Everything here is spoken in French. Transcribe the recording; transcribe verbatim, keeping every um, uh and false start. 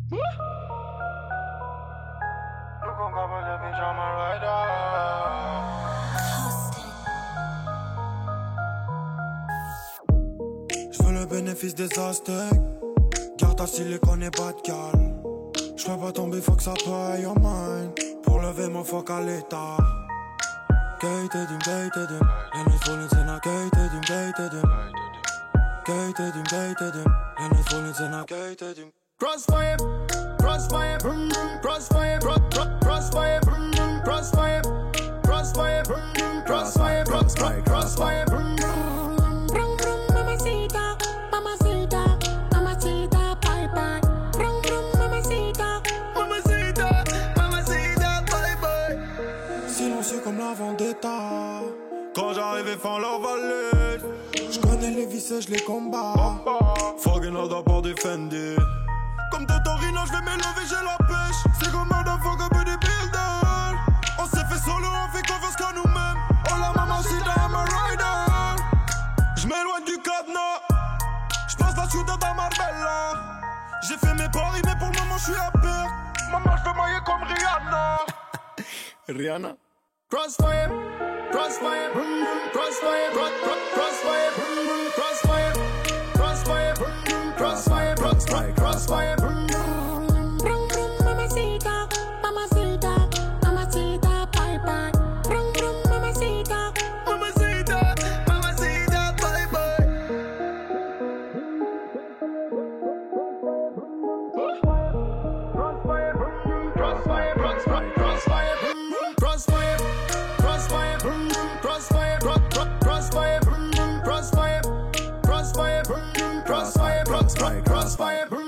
J'veux le bénéfice des aztèques. Garde ta silicone et pas de calme. J'fais pas tomber, faut que ça paye en mine. Pour lever mon fuck à l'état. Gated in, gated in. And it's falling in a gated in, gated in. Gated in, gated in. And it's falling in a gated in. Crossfire, crossfire, brum brum, crossfire, cross crossfire, brum brum, crossfire, crossfire, brum brum, crossfire, crossfire, crossfire, brum brum, brum brum, mamacita, mamacita, mamacita, bye bye, brum brum, mamacita, mamacita, mamacita, bye bye. Silencieux comme la vendetta. Quand j'arrive, ils font leur valise. J'connais les vices, j'les combats. Fucking all the bord defended. Comme Totorino, j'vais m'élever, j'ai la pêche. C'est comme un fuck up des builders. On s'est fait solo, on fait confiance qu'à nous-mêmes. Oh la mamacita, I'm a rider. J'm'éloigne du cadenas. J'passe la ciudad à Marbella. J'ai fait mes paris, mais pour le moment j'suis à perte. Maman, j'veux mailler comme Rihanna. Rihanna. Crossfire, crossfire, brum brum, crossfire, cross crossfire, brum brum, crossfire, crossfire, brum brum, crossfire, crossfire, crossfire, brum brum, brum brum, mamacita, mamacita, mamacita, bye bye, brum brum, mamacita, mamacita, mamacita, bye bye. Crossfire, brum brum, crossfire, crossfire, crossfire, brum brum, crossfire. Crossfire, brum brum, crossfire, crossfire, brum brum, crossfire, crossfire, brum brum, crossfire, crossfire, crossfire, brum.